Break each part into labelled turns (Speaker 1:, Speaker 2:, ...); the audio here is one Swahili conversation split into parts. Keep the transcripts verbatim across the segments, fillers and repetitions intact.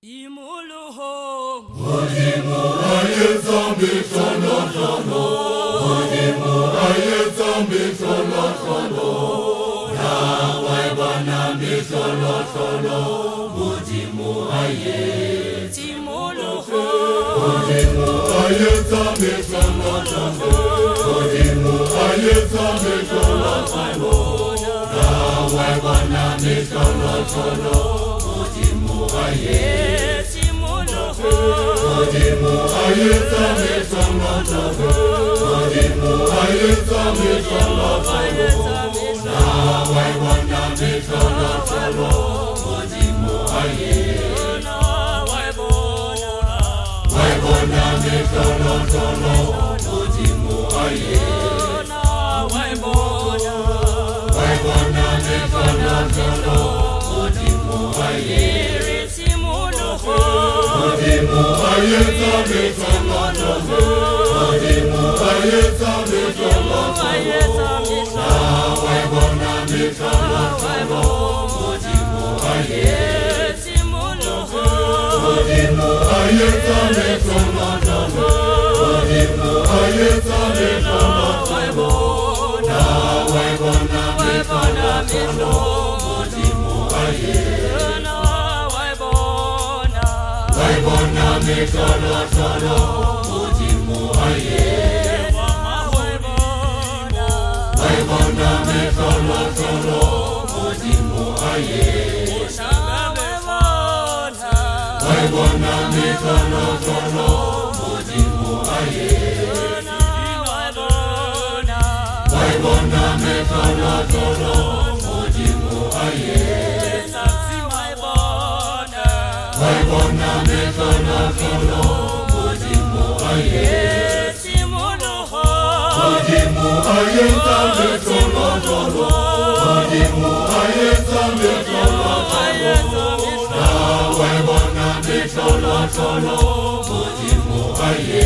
Speaker 1: Imuluho
Speaker 2: Mudimu ayezambi solo solo Mudimu ayezambi solo solo Yahweh banambi solo solo Mudimu aye
Speaker 1: Timuluho
Speaker 2: Mudimu ayezambi solo solo Mudimu ayezambi solo solo Yahweh banambi solo solo Mudimu aye Mudimu ayezambi solo solo Mudimu ayezambi solo solo Yahweh banambi solo solo Mudimu aye Yahweh banambi solo solo Mudimu aye Yahweh banambi solo solo Mudimu aye Mudimu ayezambi solo solo Mudimu ayezambi solo solo Yahweh banambi solo solo Mudimu aye Mudimu ayezambi solo solo Mudimu ayezambi solo solo Yahweh banambi solo solo Mudimu aye Yahweh banambi solo solo Mudimu aye Yahweh banambi solo solo Mudimu aye Yahweh banambi solo solo Mudimu aye Yahweh banambi solo solo Mudimu aye Yahweh banambi solo solo Mudimu aye Mudimu ayezambi solo solo Mudimu ayezambi solo solo Yahweh banambi solo solo Mudimu aye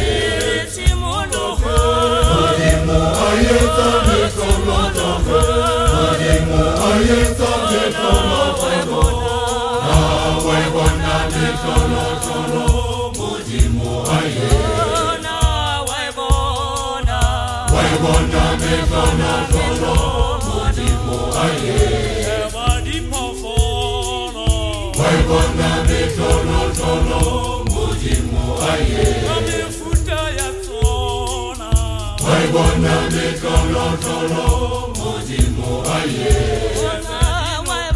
Speaker 2: Mudimu ayezambi solo solo Mudimu ayezambi solo solo Yahweh banambi solo solo Mudimu aye Yahweh banambi solo solo Mudimu aye Yahweh banambi solo solo Mudimu aye Yahweh banambi solo solo Mudimu aye Yahweh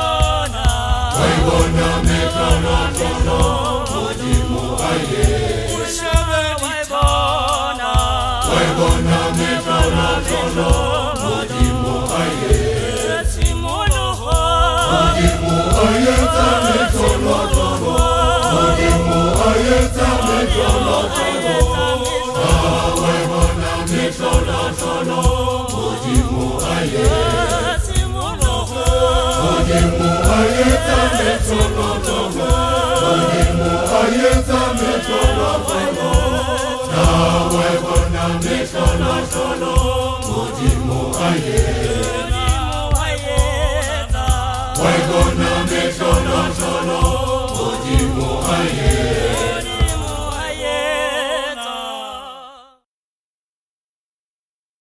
Speaker 2: banambi solo solo Mudimu aye Yahweh banambi solo solo Mudimu aye Mudimu ayezambi solo solo Mudimu ayezambi solo solo Yahweh banambi solo solo Mudimu aye Mudimu ayezambi solo solo